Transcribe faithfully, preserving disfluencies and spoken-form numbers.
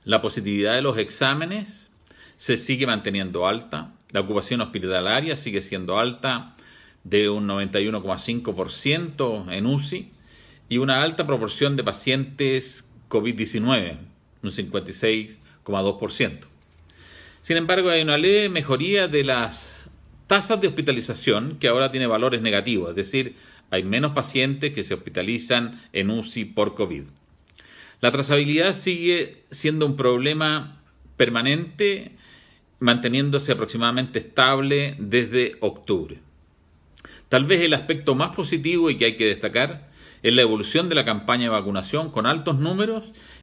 La positividad de los exámenes se sigue manteniendo alta. La ocupación hospitalaria sigue siendo alta, de un noventa y uno coma cinco por ciento en U C I, y una alta proporción de pacientes COVID diecinueve, un cincuenta y seis coma dos por ciento. Sin embargo, hay una leve mejoría de las tasas de hospitalización, que ahora tiene valores negativos, es decir, hay menos pacientes que se hospitalizan en U C I por COVID. La trazabilidad sigue siendo un problema permanente, manteniéndose aproximadamente estable desde octubre. Tal vez el aspecto más positivo y que hay que destacar es la evolución de la campaña de vacunación con altos números